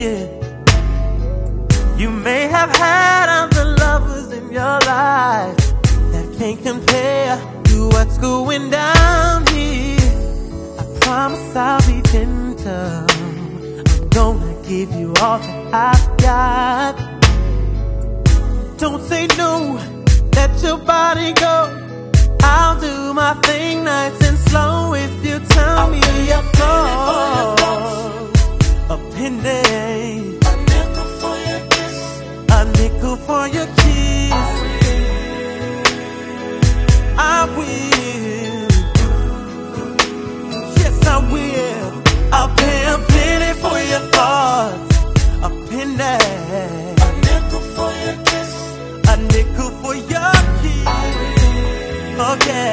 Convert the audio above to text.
Yeah. You may have had other lovers in your life that can't compare to what's going down here. I promise I'll be gentle. I'm gonna give you all that I've got. Don't say no, let your body go. I'll do my thing nice and slow if you tell me your thoughts. A penny, a nickel for your kiss, a nickel for your kiss. I will, yes I will. I'll pay a penny for your thoughts. A penny, a nickel for your kiss, a nickel for your kiss. Oh yeah.